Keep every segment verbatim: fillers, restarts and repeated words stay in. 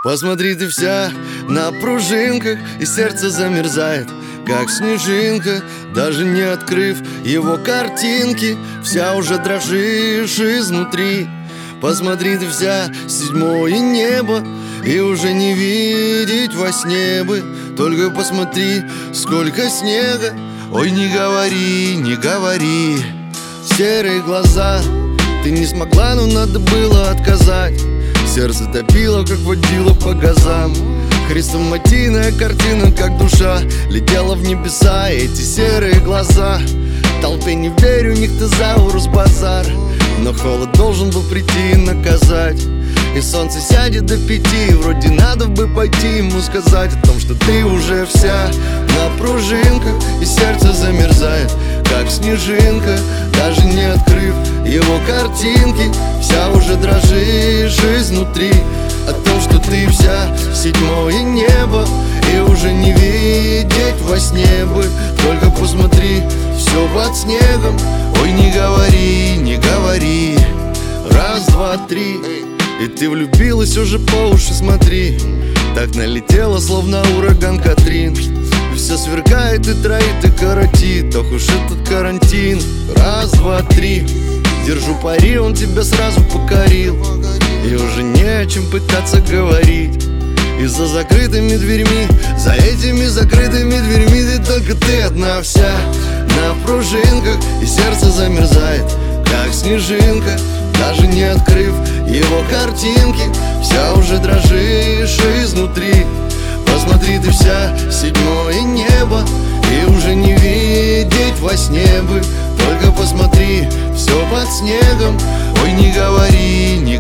Посмотри, ты вся на пружинках, и сердце замерзает, как снежинка. Даже не открыв его картинки, вся уже дрожишь изнутри. Посмотри, ты вся седьмое небо, и уже не видеть во сне бы. Только посмотри, сколько снега. Ой, не говори, не говори. Серые глаза, ты не смогла, но надо было отказать. Сердце топило, как водило по газам. Хрестоматийная картина, как душа летела в небеса. Эти серые глаза, толпе не верю, у них тезаурус базар. Но холод должен был прийти и наказать. И солнце сядет до пяти, вроде надо бы пойти ему сказать о том, что ты уже вся на пружинках, и сердце замерзает, как снежинка. Даже не открыв его картинки, вся уже дрожишь изнутри. О том, что ты вся седьмое небо, и уже не видеть во сне бы. Только посмотри, все под снегом. Ой, не говори, не говори. Раз, два, три. И ты влюбилась уже по уши, смотри. Так налетела, словно ураган Катрин. И все сверкает и троит и коротит. Ох уж этот карантин. Раз, два, три. Держу пари, он тебя сразу покорил. И уже не о чем пытаться говорить. И за закрытыми дверьми, за этими закрытыми дверьми, ты только ты одна вся на пружинках, и сердце замерзает, как снежинка. Даже не открыв его картинки, вся уже дрожишь изнутри. Посмотри, ты вся седьмое небо, и уже не видеть во сне бы. Только посмотри, все под снегом. Ой, не говори, не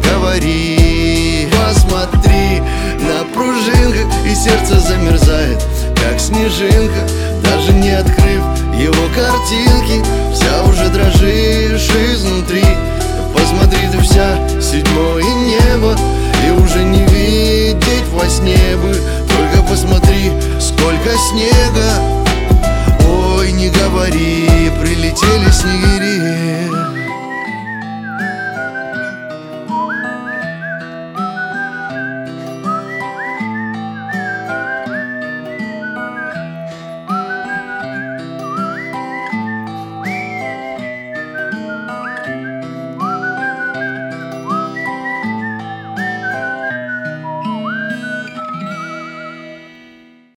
говори. Посмотри, на пружинках, и сердце замерзает, как снежинка. Даже не открыв его картинки, вся уже дрожишь изнутри. Посмотри, ты вся седьмое небо, и уже не видеть во сне бы. Только посмотри, сколько снега.